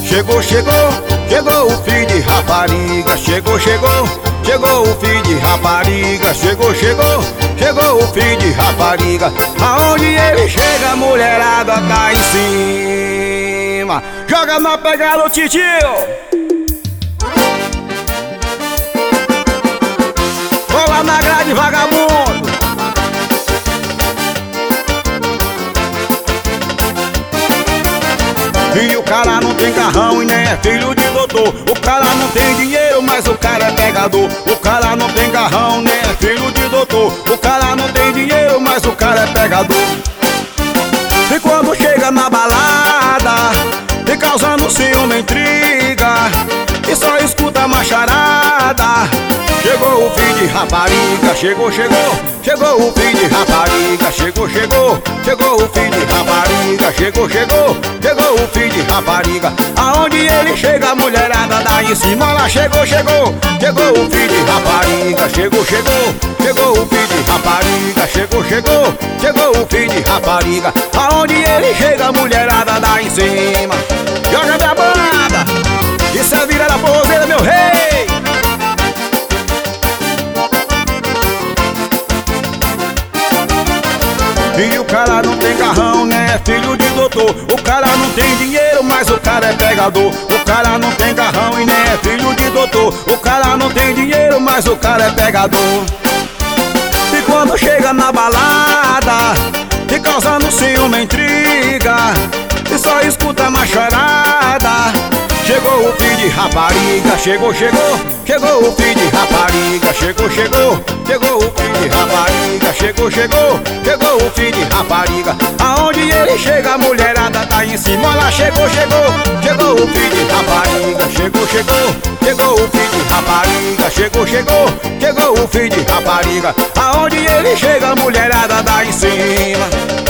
Chegou, chegou, chegou o filho de rapariga. Chegou, chegou, chegou o filho de rapariga. Chegou, chegou, chegou o filho de rapariga. Aonde ele chega, a mulherada tá em cima. Joga na pegada o titio. Cola na grade, vagabundo. E o cara não tem carrão e nem é filho de doutor. O cara não tem dinheiro, mas o cara é pegador. O cara não tem carrão, nem é filho de doutor. O cara não tem dinheiro, mas o cara é pegador. E quando chega na balada, fica causando ciúme, intriga, e só escuta macharada. Chegou o filho de rapariga. Chegou, chegou, chegou o filho de rapariga. Chegou, chegou, chegou o filho de rapariga. Chegou, chegou, chegou o filho de rapariga. Aonde ele chega, a mulherada dá em cima. Lá chegou, chegou, chegou o filho de rapariga. Chegou, chegou, chegou o filho de rapariga. Chegou, chegou, chegou o filho de rapariga. Aonde ele chega, a mulherada dá em cima. Joga minha banda, isso é vira da forrozeira, meu rei. E o cara não tem carrão, né? É filho de doutor. O cara não tem dinheiro, mas o cara é pegador. O cara não tem carrão e nem é filho de doutor. O cara não tem dinheiro, mas o cara é pegador. E quando chega na balada, fica causando ciúme, intriga, e só escuta macharada. Chegou o filho de rapariga. Chegou, chegou, chegou o filho de rapariga. Chegou, chegou, chegou o filho de rapariga. Chegou, chegou, chegou o filho de rapariga. Aonde ele chega, a mulherada tá em cima. Lá chegou, chegou, chegou o filho de rapariga. Chegou, chegou, chegou o filho de rapariga. Chegou, chegou, chegou o filho de rapariga. Aonde ele chega, a mulherada tá em cima.